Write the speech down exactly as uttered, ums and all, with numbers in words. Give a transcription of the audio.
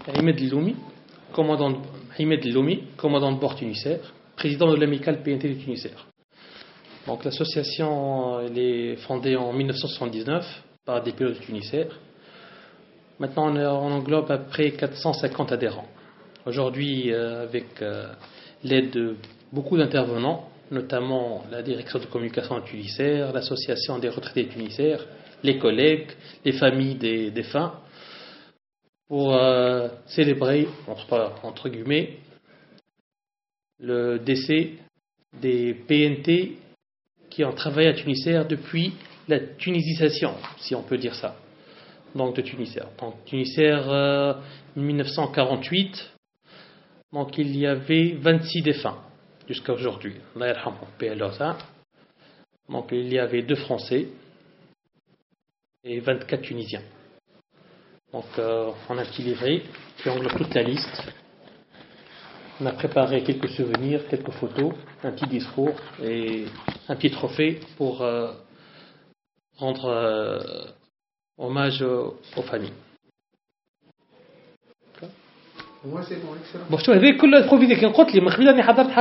Ahmed Loumi, commandant, Ahmed Loumi, commandant de bord tunisien, président de l'amicale P N T du Tunisien. Donc l'association elle est fondée en mille neuf cent soixante-dix-neuf par des pilotes tunisiens. Maintenant on englobe à peu près quatre cent cinquante adhérents. Aujourd'hui, euh, avec euh, l'aide de beaucoup d'intervenants, notamment la direction de communication tunisienne, l'association des retraités tunisiens, les collègues, les familles des défunts, pour euh, célébrer, entre, entre guillemets, le décès des P N T qui ont travaillé à Tunisair depuis la tunisisation, si on peut dire ça. Donc de Tunisair. Donc Tunisair euh, mille neuf cent quarante-huit, donc il y avait vingt-six défunts jusqu'à aujourd'hui. Donc il y avait deux Français et vingt-quatre Tunisiens. Donc euh, on a un petit livret qui englobe toute la liste. On a préparé quelques souvenirs, quelques photos, un petit discours et un petit trophée pour euh, rendre euh, hommage aux, aux familles. Moi c'est bon, excellent. Bon, je te dis, كل البروفيدي كي نقول لي من قبل اني حضرت